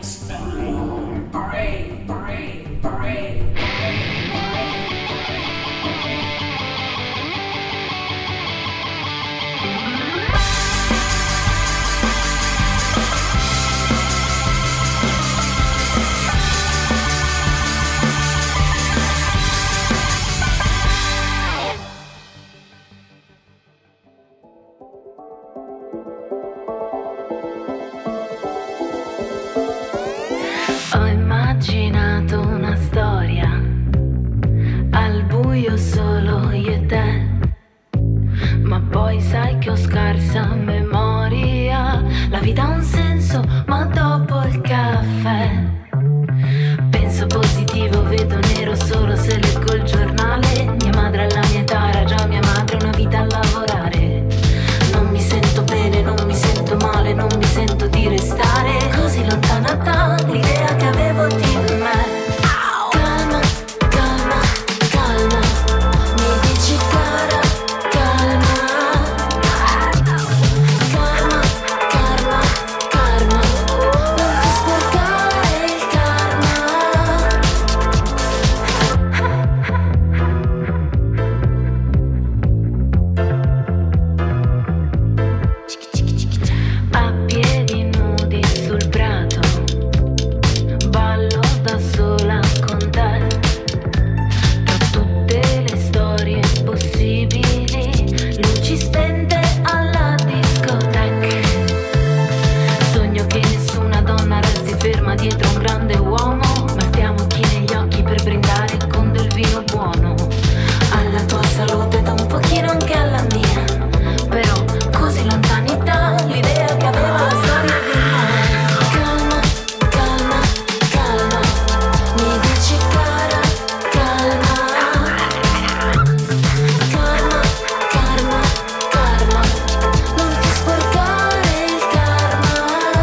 Ho immaginato una storia, al buio solo io e te, ma poi sai che ho scarsa memoria. La vita ha un senso, ma dopo il caffè penso positivo, vedo nero solo se leggo il giornale. Mia madre alla mia età era già mia madre, una vita a lavorare. Non mi sento bene, non mi sento male, non mi sento di restare così lontana dall'idea che avevo di me. Calma, calma, calma, mi dici cara, calma. Calma, calma, calma, non ti sporcare il karma. A piedi nudi sul prato, ballo da sola con te. Tra tutte le storie possibili, luci spente alla discoteca. Sogno che nessuna donna resti ferma dietro un grande uomo, ma stiamo chi negli occhi per brindare con del vino buono. Alla tua salute da un pochino anche alla mia, però così lontani dall'idea che aveva la storia di me. Calma, calma, calma, mi dici cara, calma. Calma, calma, calma, non ti sporcare il karma.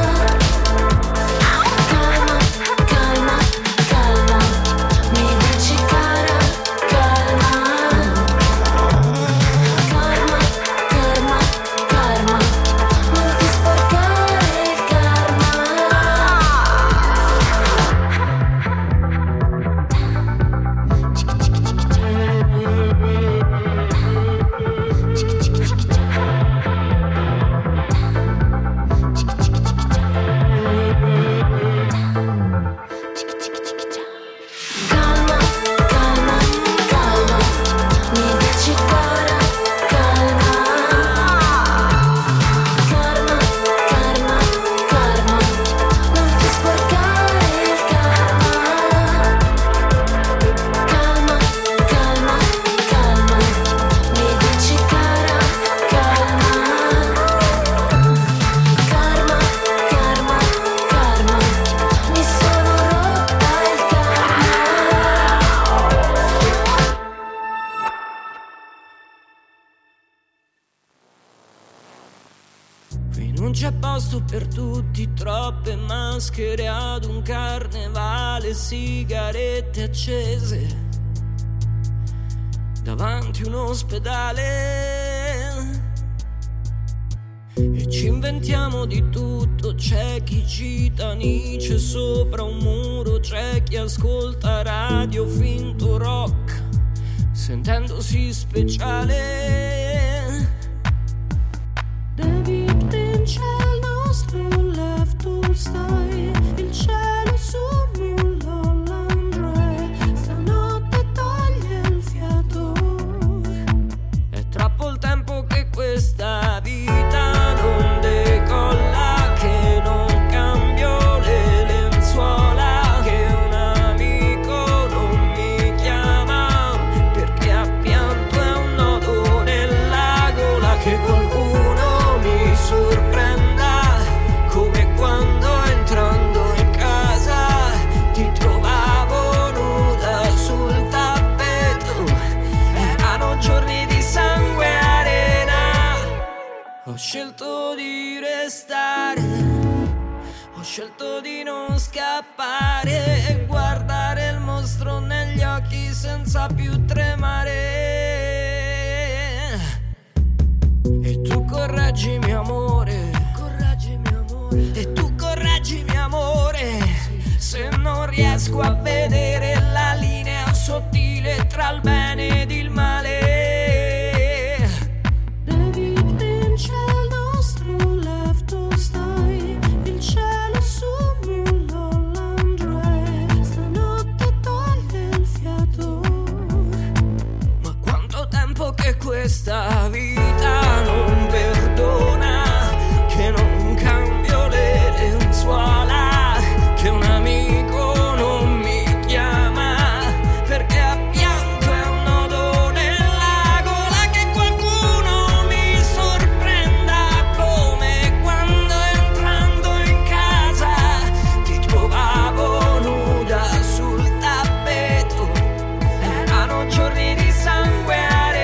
Calma, calma, calma, mi dici cara, calma. Calma, calma, calma, non ti sporcare il karma. Calma, calma, calma, mi dici cara, calma. Calma, calma, calma, non ti sporcare il karma. Calma, calma, calma, mi dici cara, calma. Karma, karma, karma, mi sono rotta il karma. Qui non c'è posto per tutti, troppe maschere ad un carnevale, sigarette accese davanti un ospedale. E ci inventiamo di tutto, c'è chi cita Nietzsche sopra un muro, c'è chi ascolta radio finto rock sentendosi speciale. David Lynch è il nostro Lev Tolstoi, il cielo su Mulholland Drive, stanotte toglie il fiato. È troppo il tempo che questa vita non decolla, che non cambio le lenzuola, che un amico non mi chiama perché ha pianto e un nodo nella gola. Che qualcuno mi sorprenda come quando entrando in casa ti trovavo nuda sul tappeto. Erano giorni di sangue e arena. Ho scelto di restare, ho scelto di non scappare e guardare il mostro negli occhi senza più tremare. E tu correggimi amore, correggimi amore, e tu correggimi amore. riesco a vedere la linea sottile tra il bene ed il male. Questa vita non perdona, che non cambio le lenzuola, che un amico non mi chiama, perché a pianto è un nodo nella gola, che qualcuno mi sorprenda come quando entrando in casa ti trovavo nuda sul tappeto. Erano giorni di sangue.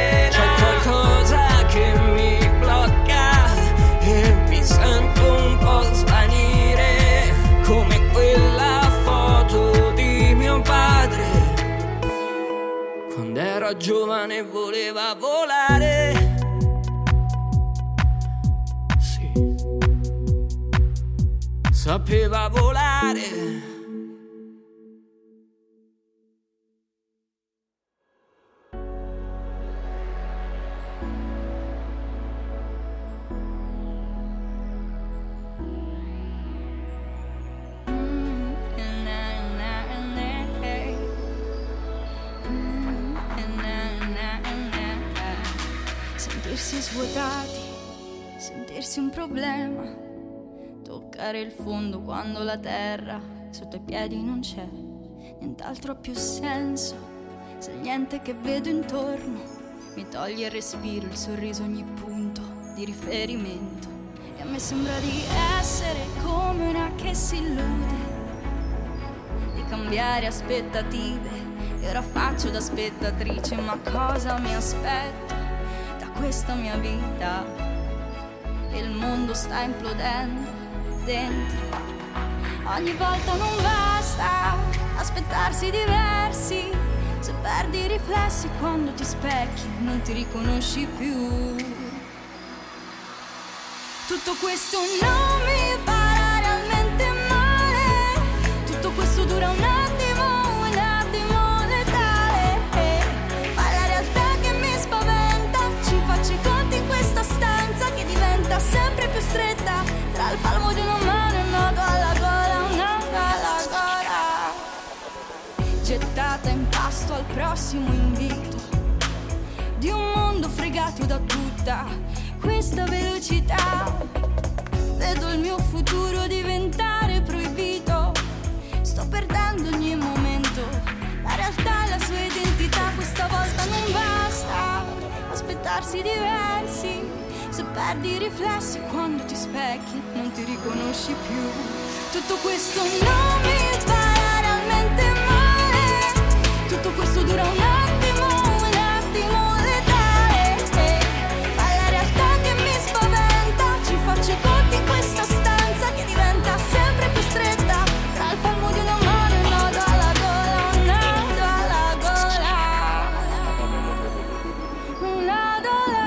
Era giovane e voleva volare. Sì, sapeva volare. Sentirsi svuotati, sentirsi un problema, toccare il fondo quando la terra sotto i piedi non c'è, nient'altro ha più senso, se il niente che vedo intorno mi toglie il respiro, il sorriso, ogni punto di riferimento. E a me sembra di essere come una che si illude, di cambiare aspettative, e ora faccio da spettatrice, ma cosa mi aspetto questa mia vita? E il mondo sta implodendo dentro. Ogni volta non basta aspettarsi diversi, se perdi i riflessi quando ti specchi non ti riconosci più. Tutto questo non mi fa realmente male, tutto questo dura un attimo letale, ma la realtà che mi spaventa, ci faccio i conti in questa stanza che diventa sempre più stretta, tra il palmo di una mano e un nodo alla gola, un nodo alla gola, gettata in pasto al prossimo invito di un mondo fregato da tutta questa velocità. Vedo il mio futuro diventare proibito, sto perdendo ogni momento, la realtà e la sua identità. Questa volta non basta aspettarsi diversi, se perdi i riflessi quando ti specchi non ti riconosci più. Tutto questo non mi fa realmente male, tutto questo dura un attimo letale, ma la realtà che mi spaventa, ci faccio i conti in questa stanza che diventa sempre più stretta, tra il palmo di una mano e un nodo alla gola, un nodo alla gola, un nodo alla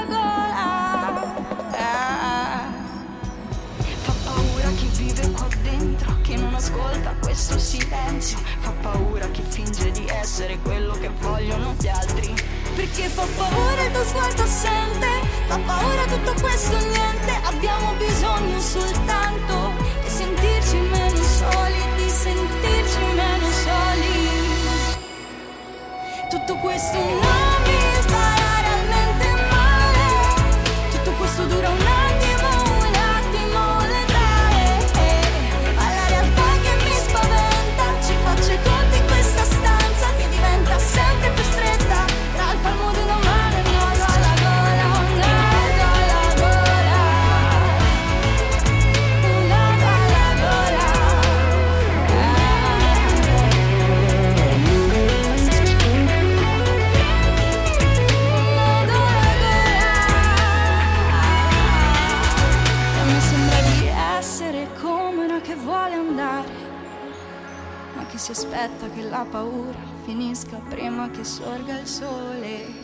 gola. Fa paura chi vive qua dentro, che non ascolta questo silenzio, fa paura chi finge di essere quello che vogliono gli altri, perché fa paura il tuo sguardo assente, fa paura tutto questo niente. Abbiamo bisogno soltanto di sentirci meno soli, di sentirci meno soli. Tutto questo non mi fa realmente male, tutto questo dura un attimo letale, ma la realtà che mi spaventa, ci faccio i conti in questa stanza che diventa sempre più stretta, tra il palmo di una mano e un nodo alla gola, un nodo alla gola, un nodo alla gola, un nodo alla gola. E mi sembra di essere come una che vuole andare, ma che si aspetta che la paura finisca prima che sorga il sole.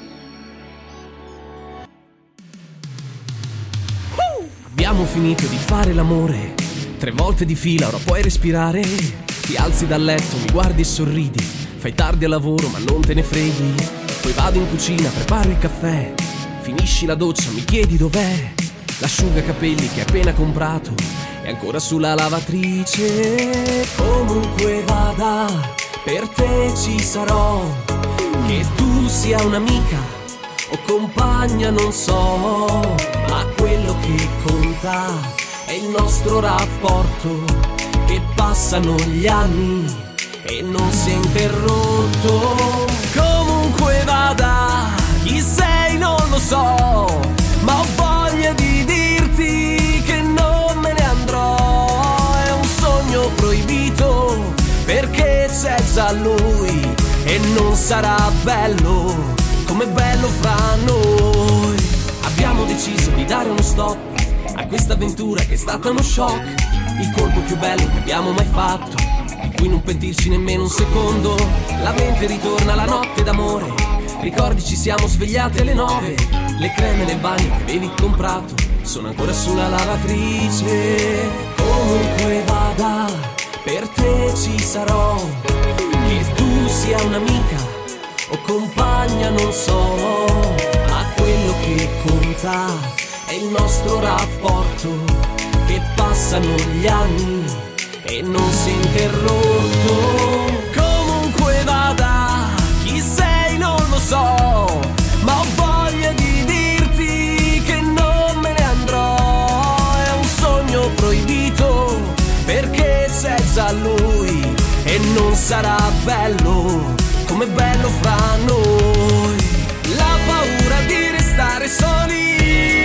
Abbiamo finito di fare l'amore 3 volte di fila, ora puoi respirare. Ti alzi dal letto, mi guardi e sorridi. Fai tardi al lavoro ma non te ne freghi. Poi vado in cucina, preparo il caffè. Finisci la doccia, mi chiedi dov'è l'asciugacapelli che hai appena comprato. È ancora sulla lavatrice. Comunque vada, per te ci sarò. Che tu sia un'amica o compagna non so, ma quello che conta è il nostro rapporto, che passano gli anni e non si è interrotto. Comunque vada, chi sei non lo so, ma ho voglia di dirti che non me ne andrò. È un sogno proibito perché c'è già lui e non sarà bello come bello fra noi. Abbiamo deciso di dare uno stop a questa avventura che è stata uno shock, il colpo più bello che abbiamo mai fatto, di cui non pentirci nemmeno un secondo. La mente ritorna alla notte d'amore, ricordi ci siamo svegliati alle 9. Le creme nel bagno che avevi comprato sono ancora sulla lavatrice. Comunque vada, per te ci sarò. Che tu sia un'amica o compagna non so, ma quello che conta è il nostro rapporto, che passano gli anni e non si è interrotto. Comunque vada, chi sei non lo so, ma ho voglia di dirti che non me ne andrò. È un sogno proibito perché c'è già lui e non sarà bello come bello fra noi. La paura di restare soli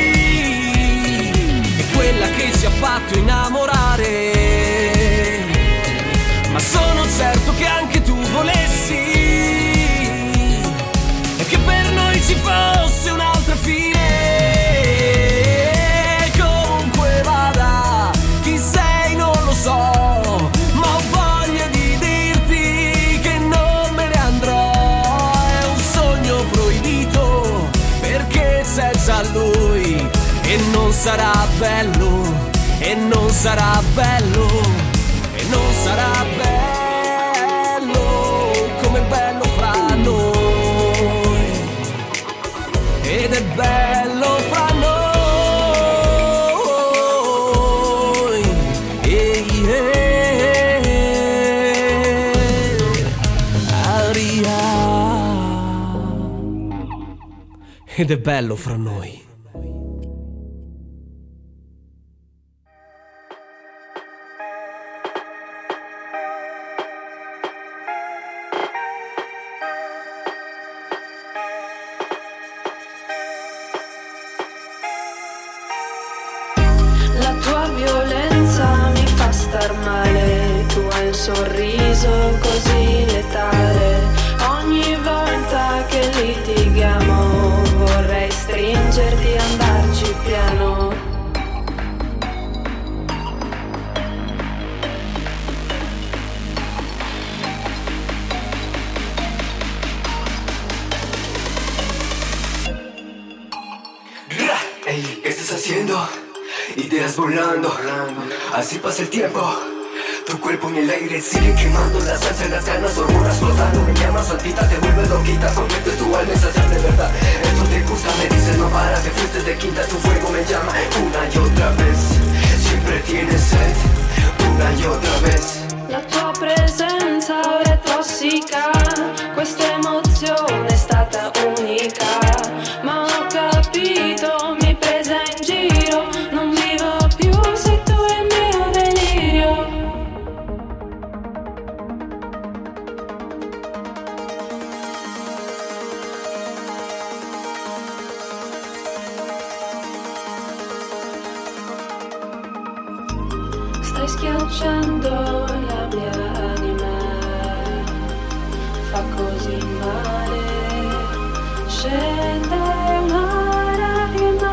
è quella che ci ha fatto innamorare, ma sono certo che anche tu volessi e che per noi ci fosse un'altra fine. Comunque vada, chi sei non lo so, ma ho voglia di dirti che non me ne andrò. È un sogno proibito perché c'è già lui e non sarà bello, e non sarà bello, e non sarà bello come bello fra noi, ed è bello fra noi. Aria, ed è bello fra noi. La tua violenza mi fa star male, tu hai un sorriso così letale. Ogni volta che litighiamo vorrei stringerti e andarci piano. Ey, ¿qué estás haciendo? Ideas volando, así pasa el tiempo. Tu cuerpo en el aire sigue quemando, las ansias, las ganas, hormonas flotando. Me llamas, saltita, te vuelves loquita, conviertes tu alma en saciar de verdad. Esto te gusta, me dices no para, te fuiste de quinta, tu fuego me llama una y otra vez. Siempre tienes sed, una y otra vez. La tua presenza ora è tossica, questa emozione è stata unica. Ma ho capito, mi presa in giro, non vivo più, sei tu il mio delirio. Stai schiacciando la mia anima, fa così male, scende una lacrima.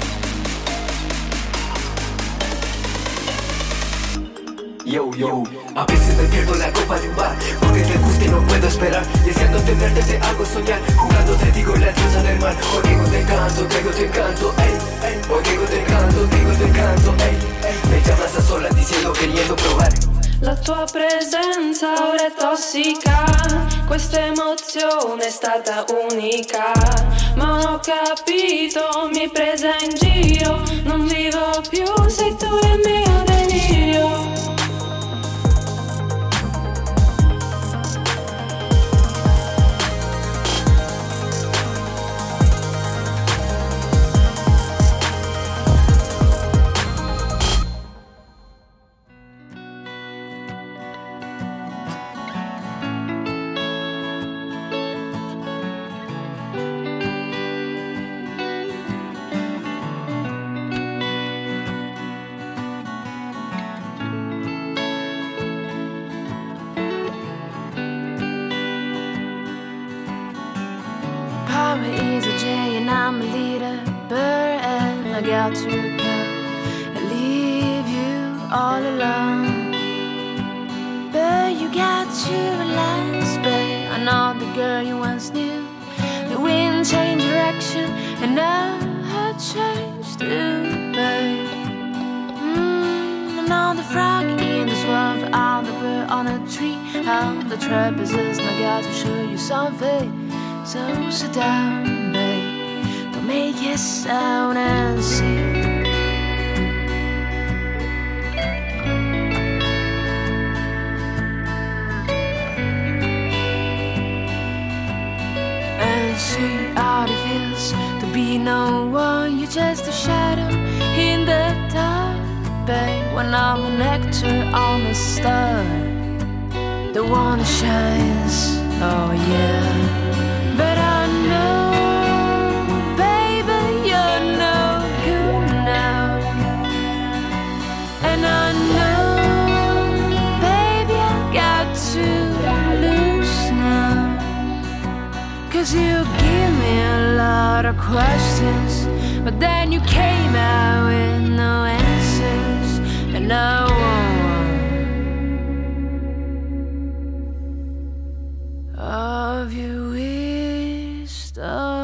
Yo, yo. A veces me pierdo la copa de un bar porque te gusta y no puedo esperar. Deseándote verte te hago soñar. Jugando te digo la diosa del mar. Hoy digo te canto, ey, ey. Hoy digo te canto, ey, ey. Me llamas a solas diciendo queriendo probar. La tua presenza ora è tossica, questa emozione è stata unica. Ma ho capito, mi hai presa in giro, non vivo più, sei tu il mio delirio. I'm a leader, bird, and I got to go and leave you all alone. But you got to relax, babe. I know the girl you once knew. The wind changed direction, and now I changed too, babe. I know the frog in the swamp, I'm the bird on a tree. I'm the trapezist, and I got to show you something. So sit down, babe. Make a sound and sing. And see how it feels to be no one. You're just a shadow in the dark, babe. When I'm a nectar, I'm a star, the one that shines, oh yeah. But I know and I know, baby, I got to lose now. 'Cause you give me a lot of questions, but then you came out with no answers. And no one of you is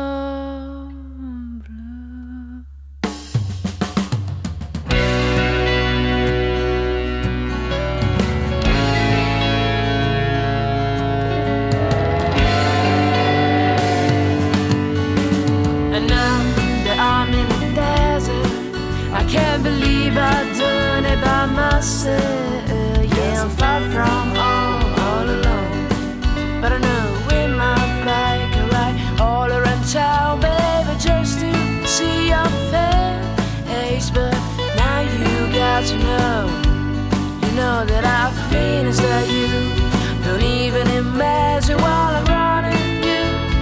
can't believe I've done it by myself. Yeah, I'm far from home, all alone. But I know with my bike I ride all around town, baby, just to see your face. But now you got to know, you know that I've been as that you don't even imagine while I'm running you.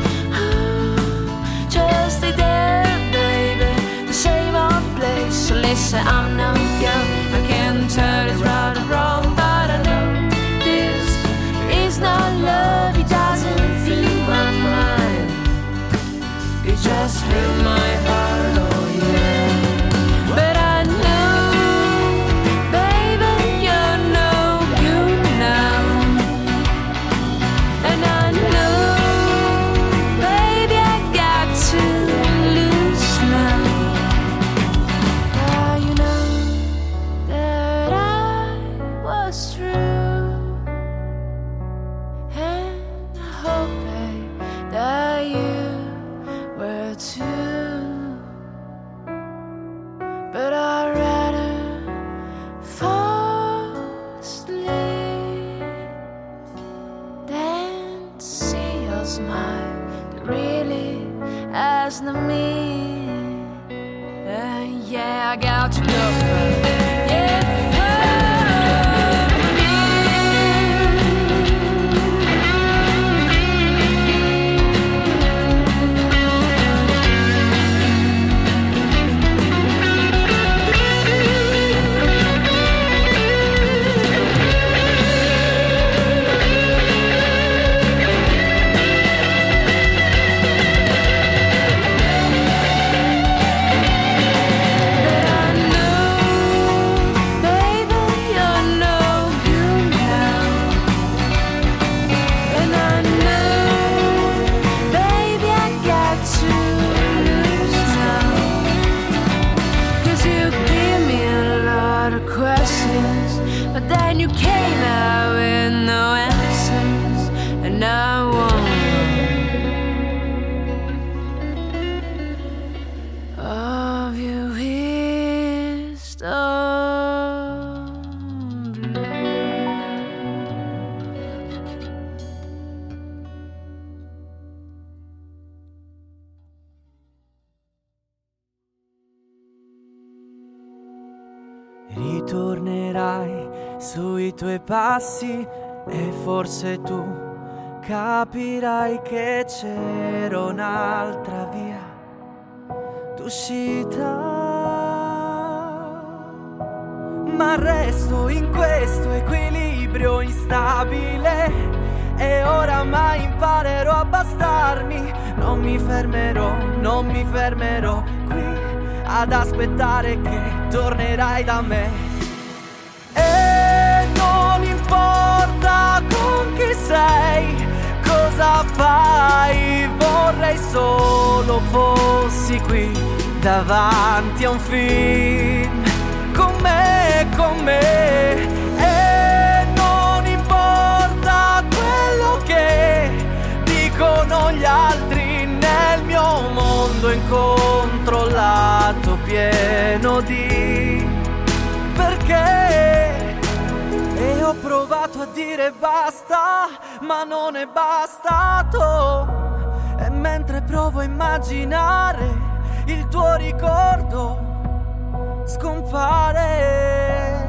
Oh, just stay there, baby, the same old place. So listen, I'm no girl, I can't tell it's right or wrong, but I know this is not love. It doesn't fill my mind, it just fills my heart, oh yeah. But I know, baby, you're no good now. And I know, baby, I got to lose now. You know that I was true, and I hope, babe, that you were too. But I'd rather fall asleep than see your smile that really has no meaning. Yeah, I got to go. Yeah. But I know ritornerai sui tuoi passi e forse tu capirai che c'era un'altra via d'uscita. Ma resto in questo equilibrio instabile e oramai imparerò a bastarmi. Non mi fermerò qui ad aspettare che tornerai da me. E non importa con chi sei, cosa fai, vorrei solo fossi qui davanti a un film con me. E non importa quello che dicono gli altri, nel mio mondo incontrollato pieno di perché. E ho provato a dire basta, ma non è bastato. E mentre provo a immaginare il tuo ricordo scompare,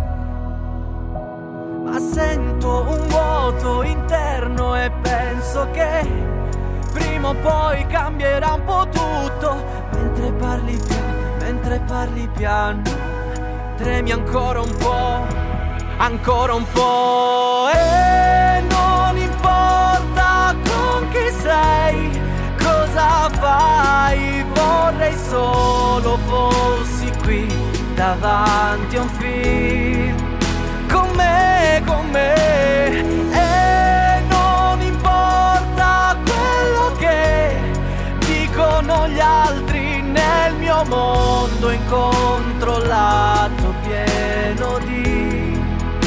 ma sento un vuoto interno e penso che prima o poi cambierà un po' tutto. Mentre parli piano, tremi ancora un po'. E non importa con chi sei, cosa fai, vorrei solo fossi qui davanti a un film con me. E non importa quello che dicono gli altri, nel mio mondo incontrollato pieno di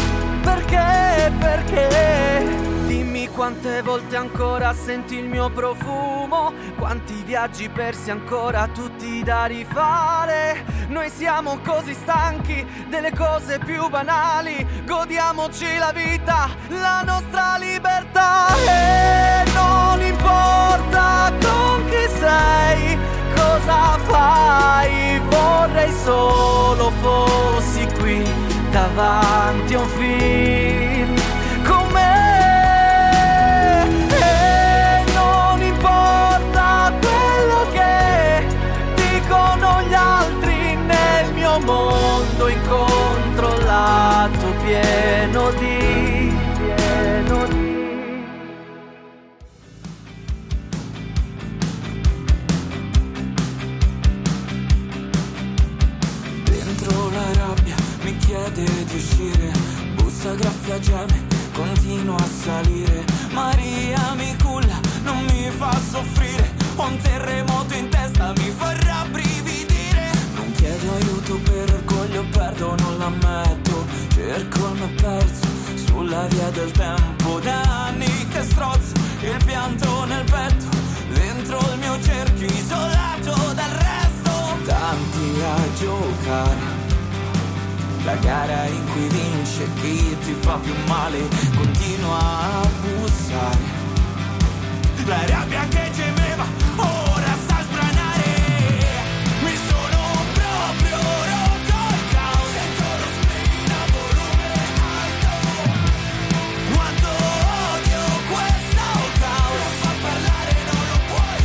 perché. Dimmi quante volte ancora senti il mio profumo, quanti viaggi persi ancora tutti da rifare. Noi siamo così stanchi delle cose più banali, godiamoci la vita, la nostra libertà. E non importa con chi sei, cosa fai, vorrei solo fossi qui davanti a un film con me. E non importa quello che dicono gli altri, nel mio mondo incontrollato pieno di dentro la rabbia mi chiede di uscire, bussa, graffia, geme, continua a salire. Maria mi culla, non mi fa soffrire, un terremoto in testa mi fa rabbrividire. Non chiedo aiuto per orgoglio, perdo, non l'ammetto, cerco il mio perso sulla via del tempo. Da anni che strozzo il pianto nel petto, dentro il mio cerchio isolato dal resto. Tanti a giocare, la gara in cui vince chi ti fa più male, continua a bussare. La rabbia che gemeva ora sta a sbranare. Mi sono proprio rotto il caos, sento lo spleen a volume alto. Quanto odio questo caos, non fa parlare, non lo puoi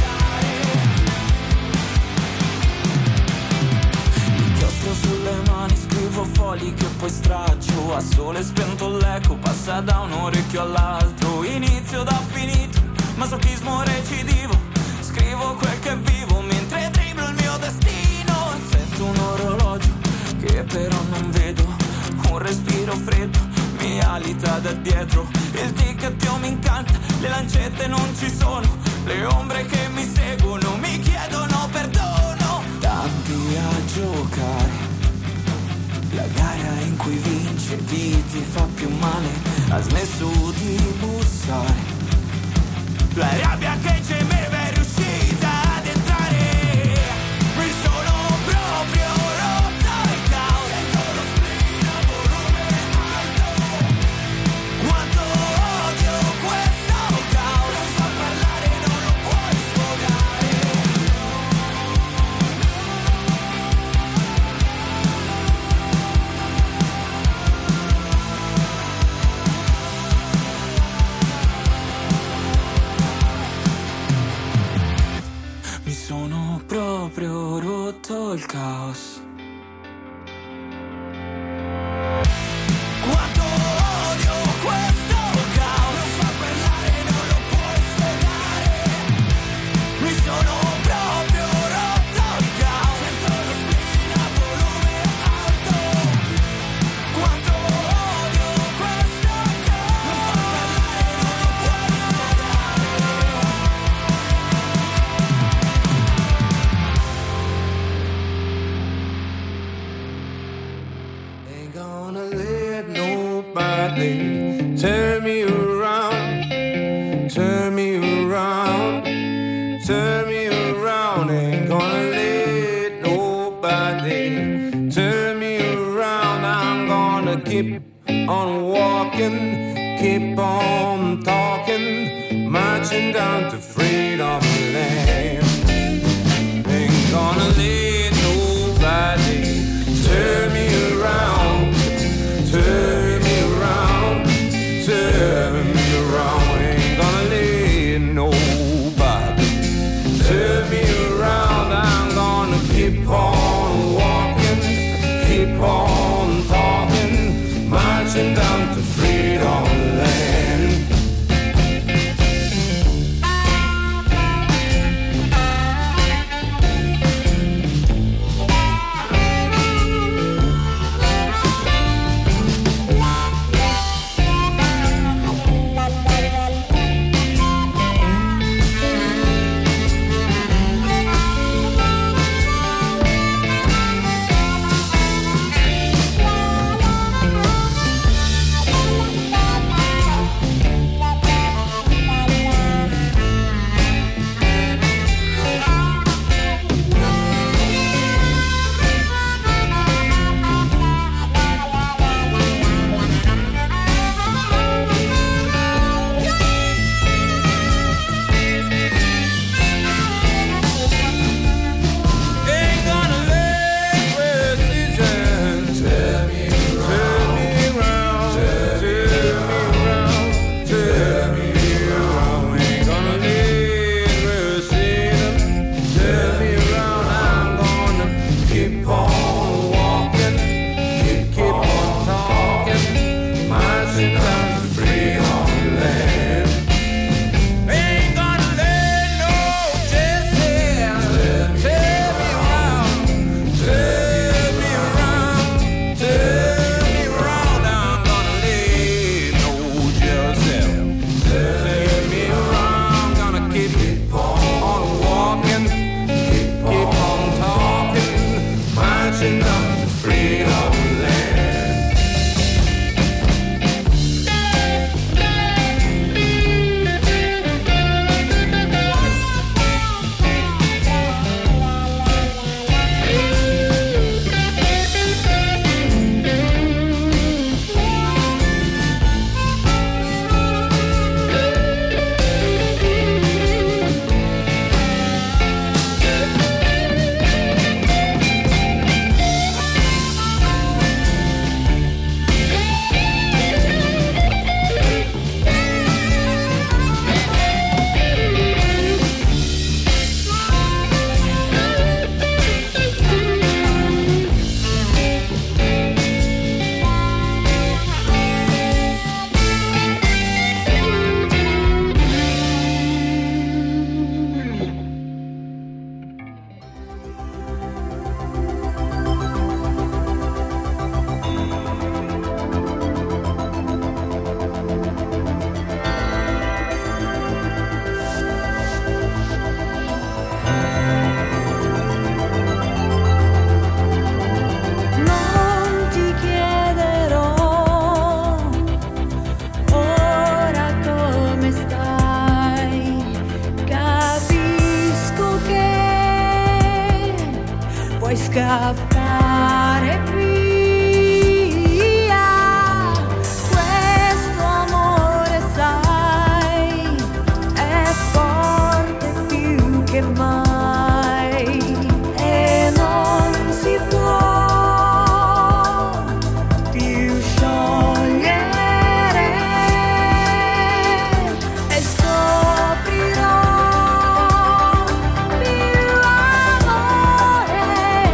sfogare. Inchiostro sulle mani, scrivo fogli che poi straccio, a sole spento l'eco passa da un orecchio all'altro. Inizio da finito, masochismo recidivo, scrivo quel che vivo mentre dribblo il mio destino. Sento un orologio che però non vedo, un respiro freddo mi alita da dietro. Il ticchettio mi incanta, le lancette non ci sono, le ombre che mi seguono mi chiedono perdono. Tanti a giocare, la gara in cui vince chi ti fa più male, ha smesso di bussare. La rabbia che gemeva è riuscita ad entrare. Mi sono proprio rotto il caos, sento lo spleen a volume alto. tutto il caos. Turn me around, turn me around, turn me around. Ain't gonna let nobody turn me around. I'm gonna keep on walking, keep on talking, marching down to freedom land. Ain't gonna let nobody turn me around, turn me around, turn me around. Ain't gonna let nobody turn me around. I'm gonna keep on walking, keep on talking, marching down to freedom land. Scappare via, questo amore sai è forte più che mai e non si può più sciogliere e scoprirò più amore.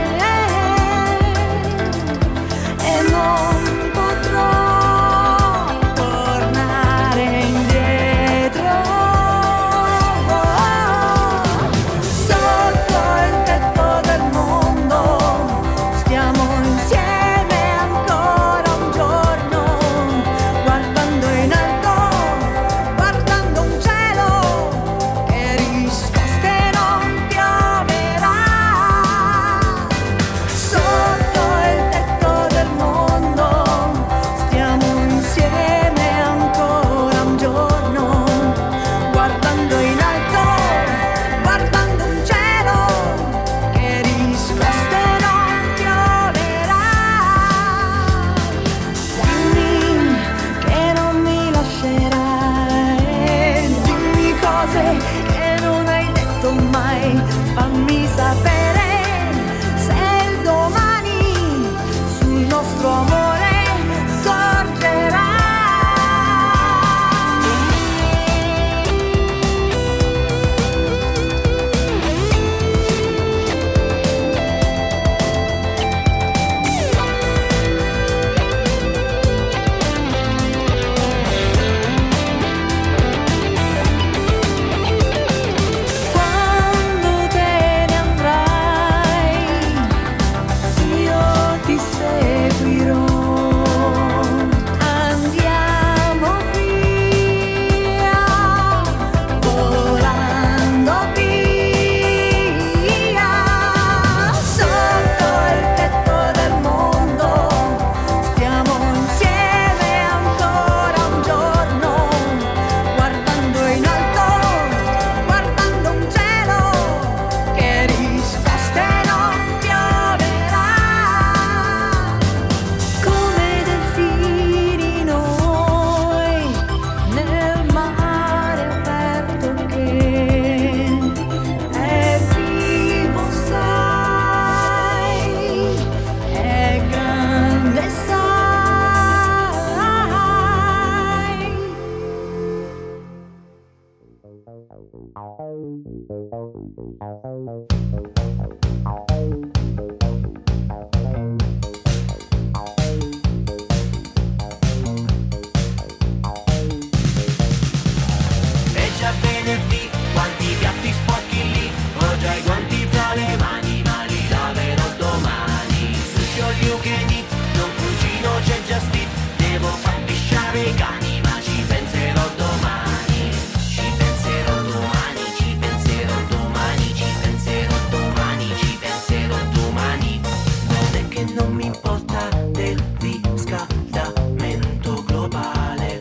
È già venerdì, quanti piatti sporchi lì, ho già i guanti tra le mani, ma li laverò domani. Sushi all you can eat, non cucino, c'è già Steve, devo far pisciare i cani, ma ci penserò domani. Ci penserò domani, ci penserò domani, ci penserò domani, ci penserò domani. Non è che non mi importa del riscaldamento globale,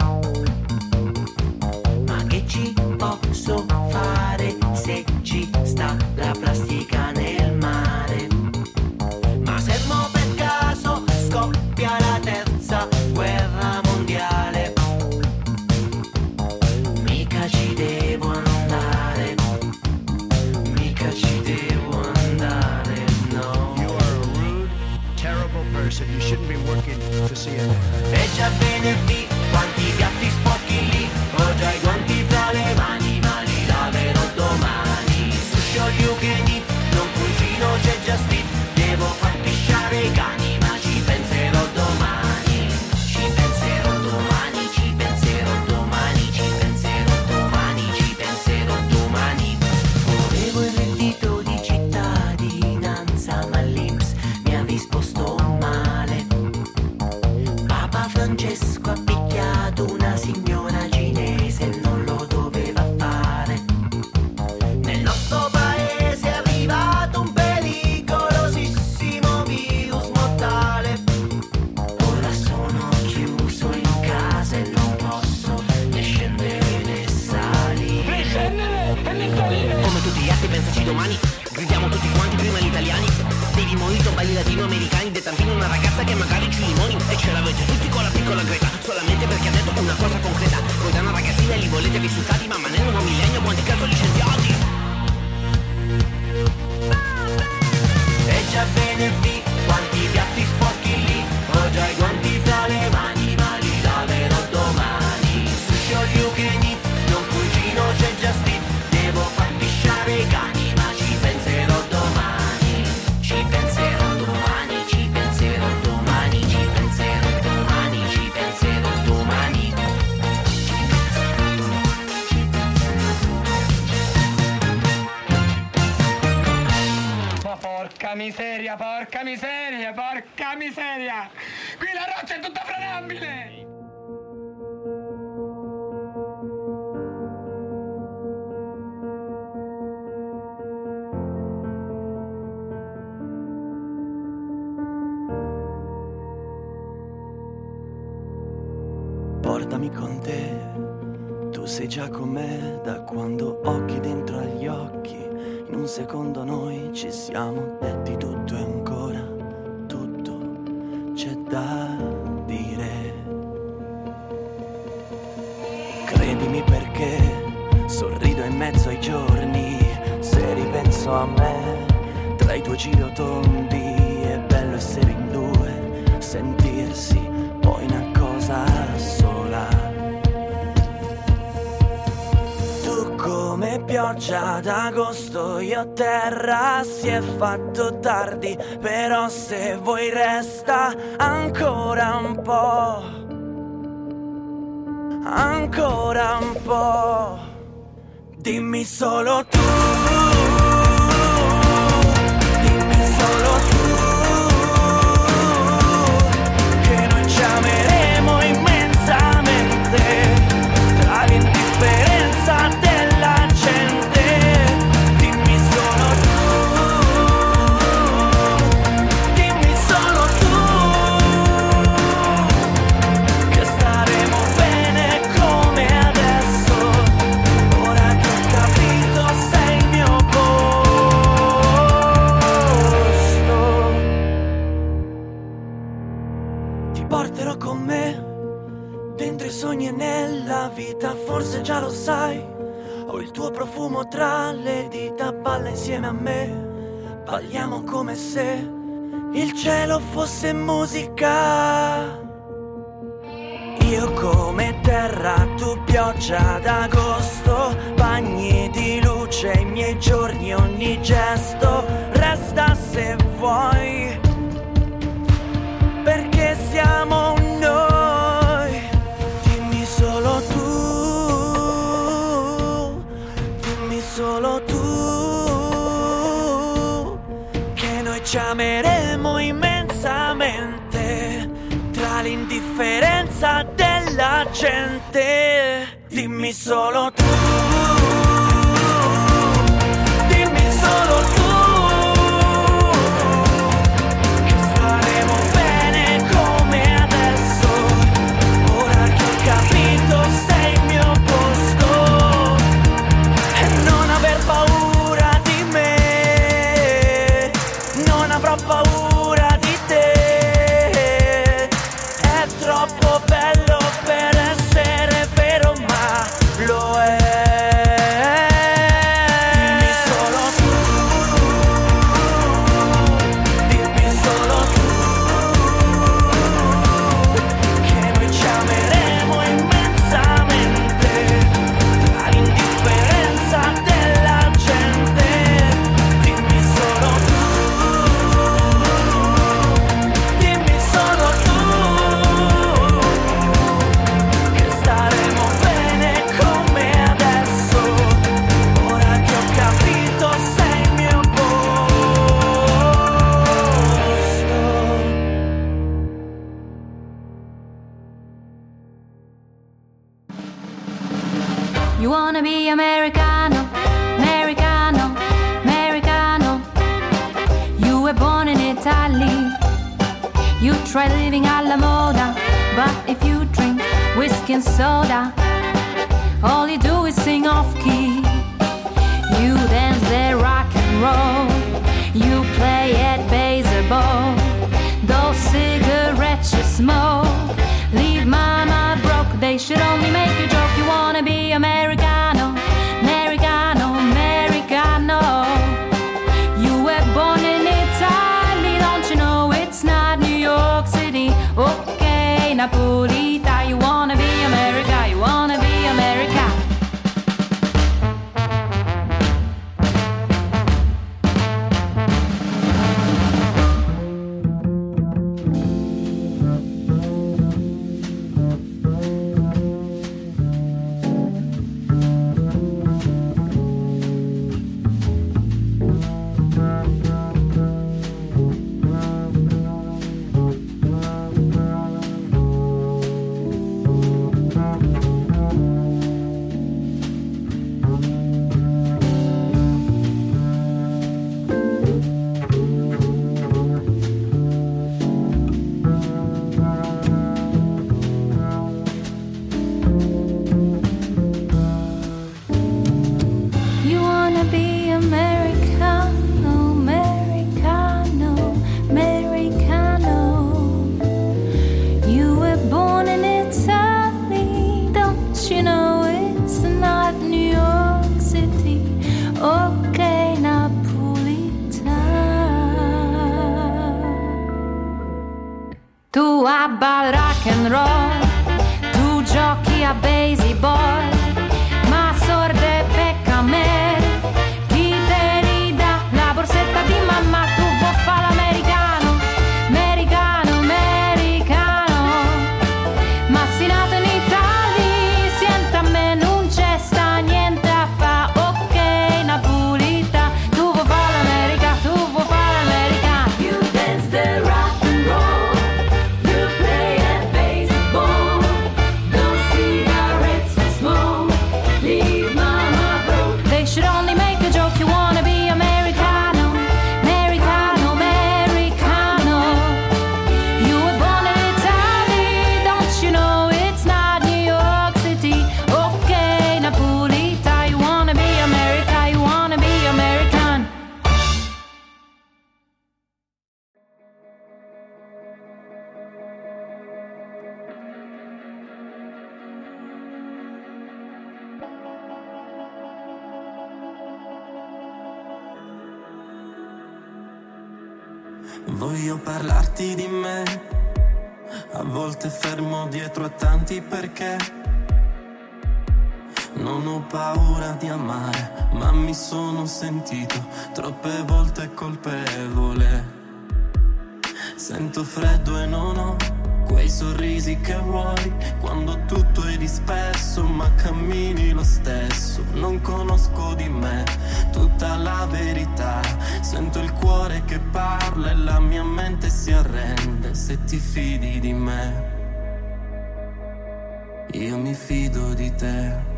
ma che ci posso fare se ci sta la plastica nel mare? Ma se mo per caso scoppia la terza guerra mondiale, mica ci devo andare, mica ci devo andare, no. You are a rude, terrible person. You shouldn't be working for CNN. È già venerdì, quanti piatti sporchi lì, ho già i guanti tra le mani, ma li laverò domani. Sushi all you can eat, non cucino, c'è già Steve, devo far pisciare i cani, ma ci penserò domani. Ci penserò domani, ci penserò domani, ci penserò domani, ci penserò domani. Volevo il reddito di cittadinanza, ma l'INPS mi ha risposto male. Papa Francesco ha picchiato una signora cinese e non lo doveva fare. Nel nostro paese è arrivato un pericolosissimo virus mortale. Ora sono chiuso in casa e non posso né scendere né salire. Come tutti gli altri pensaci domani, gridiamo tutti quanti prima gli italiani. Bevi mojito, balli latinoamericani, detarpino una ragazza che magari ci limoni. E ce l'avete tutti con la piccola Greta, solamente perché ha detto una cosa concreta. Voi da una ragazzina li volete risultati, ma nel nuovo millennio quanti cazzo licenziati? È già venerdì, quanti piatti sporchi lì, ho già i guanti tra le mani, ma li laverò domani. Sushi all you can eat, non cucino, c'è già Steve, devo far pisciare i cani, ma ci penserò domani. Ci penserò domani, ci penserò domani, ci penserò domani, ci penserò domani. Ma porca miseria, porca miseria, porca miseria! Qui la roccia è tutta franabile! Portami con te, tu sei già con me da quando occhi dentro agli occhi. In un secondo noi ci siamo detti tutto e ancora tutto c'è da dire. Credimi perché sorrido in mezzo ai giorni, se ripenso a me tra i tuoi girotondi. È bello essere in due, sentirsi poi una cosa sola. Tu come pioggia d'agosto, io a terra, si è fatto tardi, però se vuoi resta ancora un po', ancora un po'. Dimmi solo tu, dimmi solo tu, che noi ci ameremo immensamente tra l'indifferenza della gente. Dimmi solo tu, dimmi solo tu, che staremo bene come adesso. Ora che ho capito sei il mio posto. Ti porterò con me dentro i sogni e nella vita, forse già lo sai. Ho il tuo profumo tra le dita, balla insieme a me. Balliamo come se il cielo fosse musica. Io come terra, tu pioggia d'agosto, vai ragni di luce, i miei giorni, ogni gesto. Resta se vuoi, perché siamo noi. Dimmi solo tu, dimmi solo tu, che noi ci ameremo immensamente tra l'indifferenza della gente. Dimmi solo tu, dimmi solo tu, che staremo bene come adesso. Ora che ho capito sei il mio posto, e non aver paura di me, non avrò paura di te. È troppo bello per essere vero, ma lo è. Dimmi solo tu, dimmi solo tu, che noi ci ameremo immensamente tra l'indifferenza della gente. Dimmi solo tu, dimmi solo tu, che staremo bene come adesso. Ora che ho capito sei il mio posto. You wanna be Americano, Americano, Americano. You were born in Italy. You try living alla moda, but if you drink whiskey and soda, all you do is sing off key. You dance the rock and roll. You play at baseball. Those cigarettes you smoke leave mama broke. They should only make you joke. You wanna be Americano, Americano, Americano. You were born in Italy, don't you know it's not New York City? Okay, Napolita. You wanna be America, you wanna be America. You wanna be Americano, Americano, Americano. You were born in Italy, don't you know it's not New York City? Okay, Napolitano. Tu abba rock and roll, tu giochi a baseball, ma sorde pecca me. Chi te li dà la borsetta di mamma? Tu vuoi fare l'americano, americano, americano. Ma si nato in Italia, senta a me non c'è sta niente a fa. Ok, Napolita, tu vuoi fare l'America, tu vuoi fare l'americano. You dance the rock and roll, you play at baseball. Those cigarettes you smoke leave mama broke. They should only make a joke. You wanna be Americano, Americano, Americano. You were born in Italy, don't you know it's not New York City? Okay, Napolita, you wanna be America, you wanna be American. Voglio parlarti di me, a volte fermo dietro a tanti perché. Non ho paura di amare, ma mi sono sentito troppe volte colpevole. Sento freddo e non ho quei sorrisi che vuoi, quando tutto è disperso ma cammini lo stesso. Non conosco di me tutta la verità, sento il cuore che parla e la mia mente si arrende. Se ti fidi di me, io mi fido di te.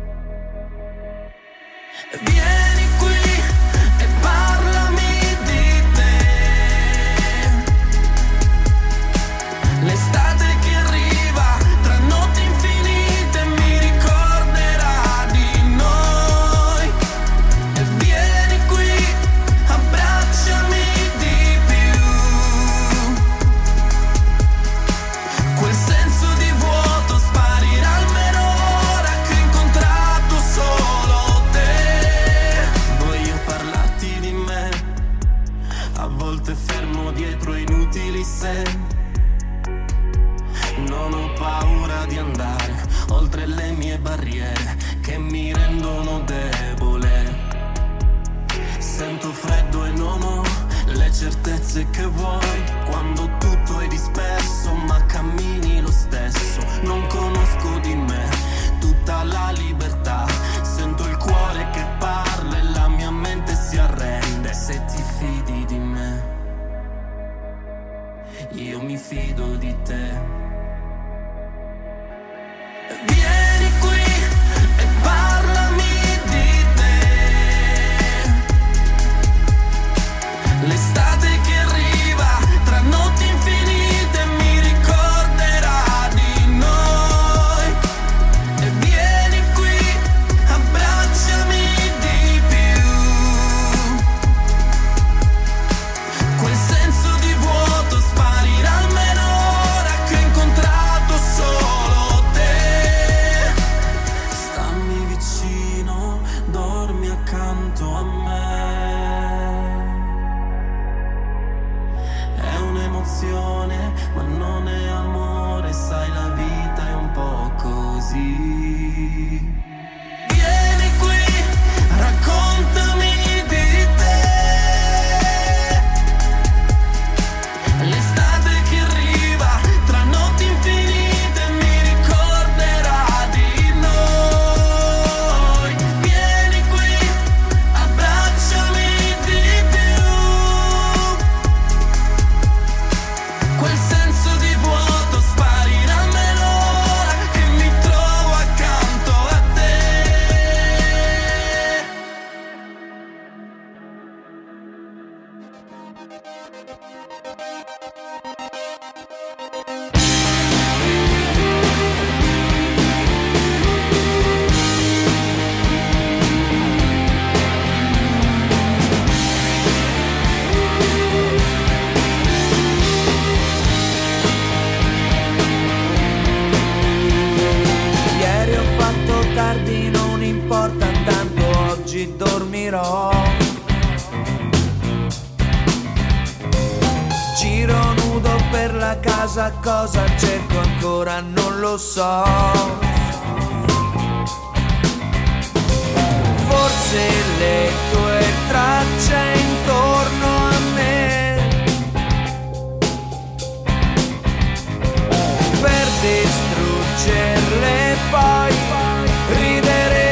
Vieni qui e parlami di te. L'estate che arriva tra notti infinite mi ricorderà di noi. E vieni qui, abbracciami di più. Quel senso di vuoto sparirà almeno ora che ho incontrato solo te. Voglio parlarti di me, a volte fermo dietro inutili se. Non ho paura di andare oltre le mie barriere che mi rendono debole. Sento freddo e non ho le certezze che vuoi, quando tutto è disperso ma cammini lo stesso. Non conosco di me tutta la libertà, sento il cuore che parla e la mia mente si arrende. Se ti fidi di me, io mi fido di te. Vieni qui e parlami di te. L'estate che arriva tra notti infinite mi ricorderà di noi. E vieni qui, abbracciami di più. Quel senso di vuoto sparirà almeno ora che ho incontrato solo te. Stammi vicino, dormi accanto a me. È un'emozione, ma non è amore, sai la vita è un po' così. Vieni qui, raccontami di te. L'estate che arriva tra notti infinite mi ricorderà di noi. Vieni qui, abbracciami di più. Quel senso di vuoto sparirà almeno ora che mi trovo accanto a te. Ieri ho fatto tardi, non importa tanto, oggi dormirò. Giro nudo per la casa, cosa cerco ancora non lo so. Forse le tue tracce intorno a me, per distruggerle poi ridere.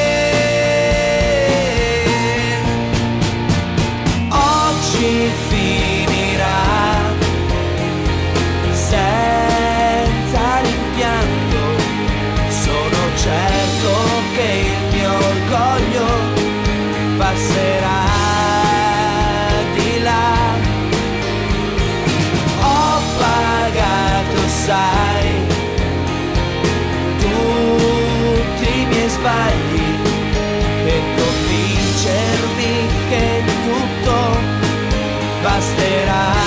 Oggi finirà senza rimpianto, sono certo che il mio orgoglio passerà di là. Ho pagato, sai, tutti i miei sbagli per convincermi che tutto basterà.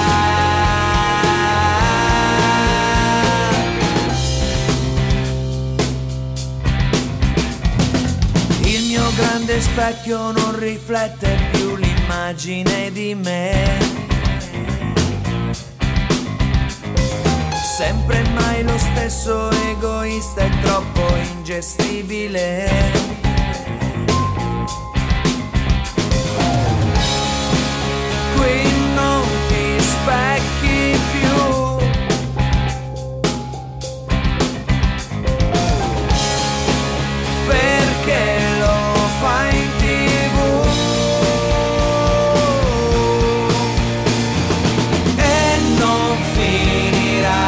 Il mio grande specchio non riflette più l'immagine di me. sempre e mai lo stesso, egoista e troppo ingestibile. Qui non ti specchi più, perché lo fai in TV e non finirà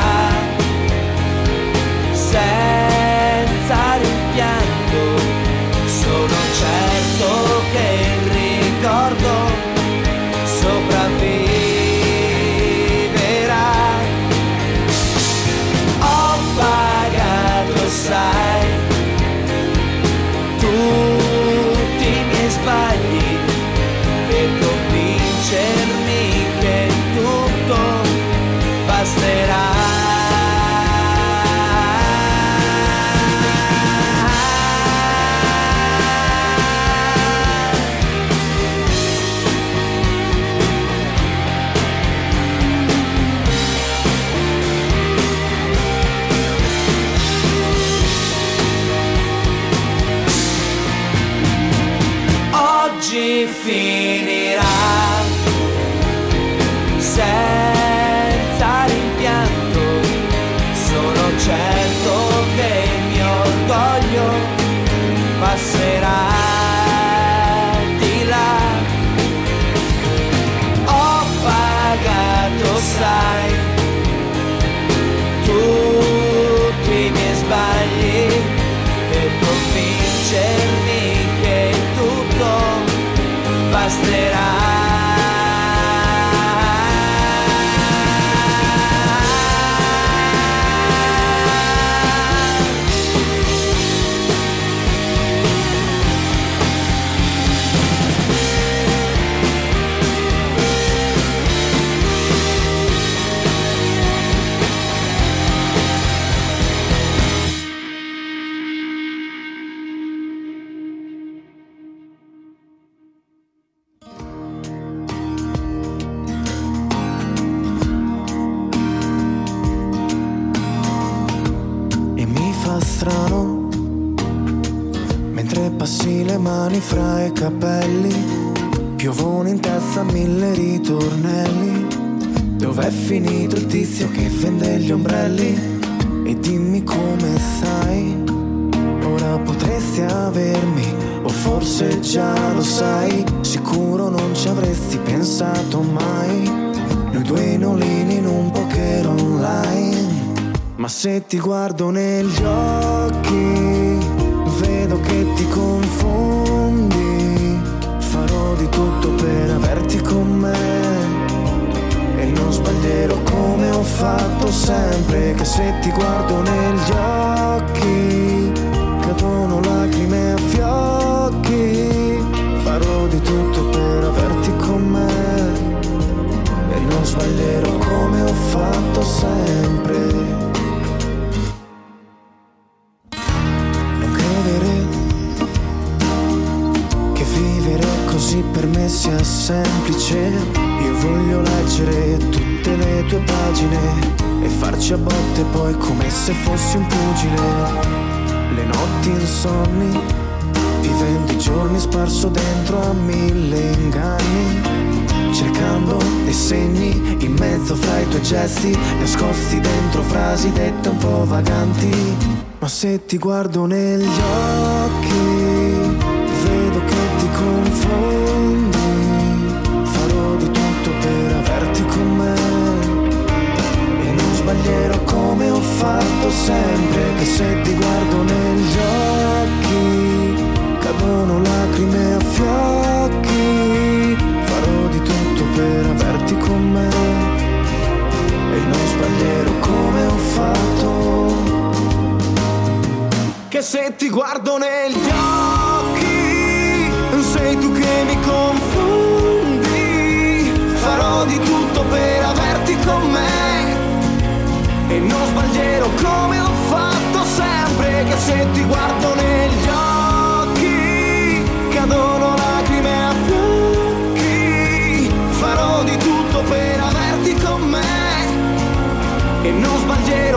senza rimpianto. Sono certo che il ricordo sopravviverà. Ho pagato, sai, tutti i miei sbagli per convincermi che tutto basterà. Oggi finirà senza rimpianto. Sono certo che il mio orgoglio passerà di là. Ho pagato, sai, tutti i miei sbagli per convincermi che tutto basterà. Strano, mentre passi le mani fra i capelli, piovono in testa 1000 ritornelli. Dov'è finito il tizio che vende gli ombrelli? E dimmi come stai. Ora potresti avermi, o forse già lo sai. Sicuro non ci avresti pensato mai. Noi due nolini in un poker online. Ma se ti guardo negli occhi, vedo che ti confondi. Farò di tutto per averti con me e non sbaglierò come ho fatto sempre. Che se ti guardo negli occhi, cadono lacrime a fiocchi. Farò di tutto per averti con me e non sbaglierò come ho fatto sempre. Così per me sia semplice. Io voglio leggere tutte le tue pagine e farci a botte poi come se fossi un pugile. Le notti insonni, vivendo i giorni sparso dentro a 1000 inganni, cercando dei segni in mezzo fra i tuoi gesti, nascosti dentro frasi dette un po' vaganti. Ma se ti guardo negli occhi, vedo che ti confondi. Farò di tutto per averti con me e non sbaglierò come ho fatto sempre. Che se ti guardo negli occhi, cadono lacrime a fiocchi. Farò di tutto per averti con me e non sbaglierò come ho fatto. Che se ti guardo negli occhi, sei tu che mi confondi. Farò di tutto per averti con me e non sbaglierò come ho fatto sempre. Che se ti guardo negli occhi, cadono lacrime a fiocchi. Farò di tutto per averti con me e non sbaglierò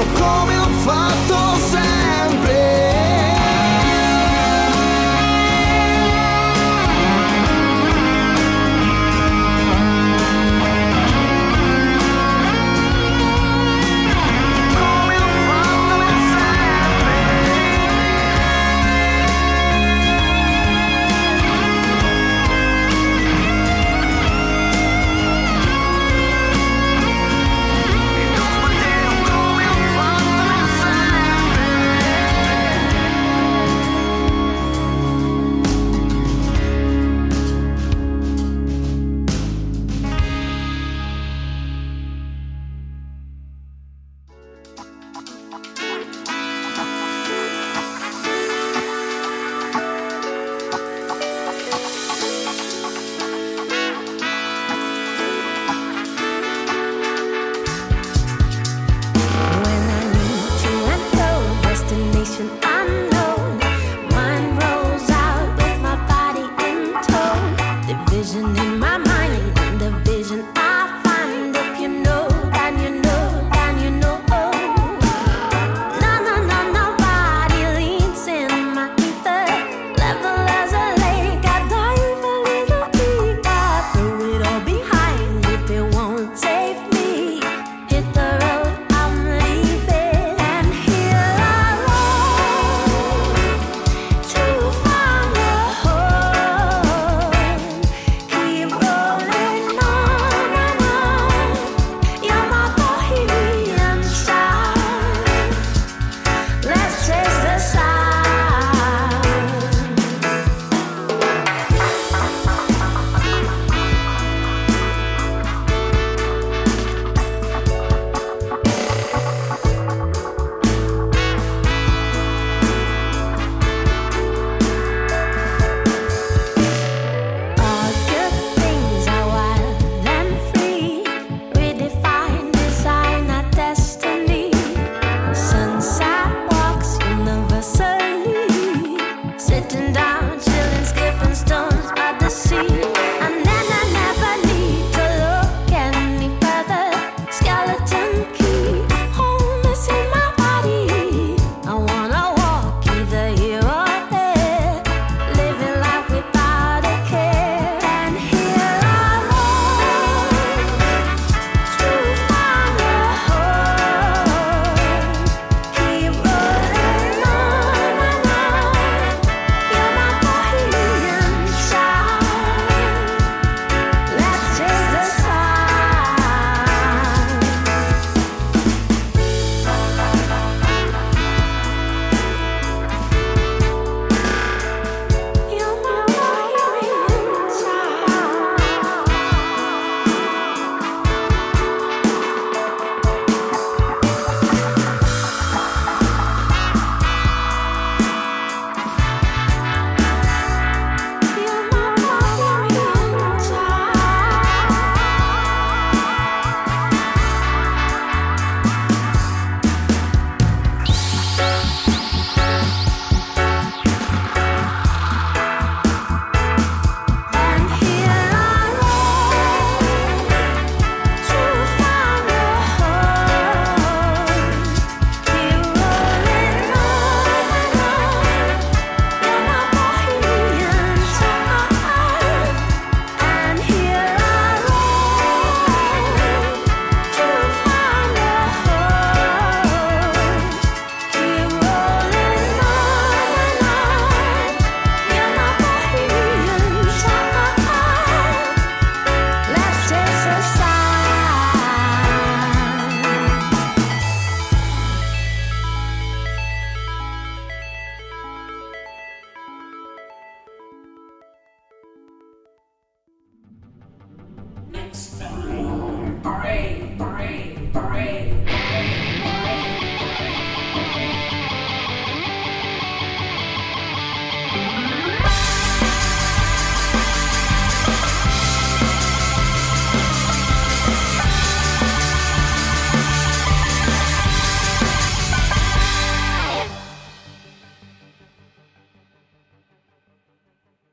Stop.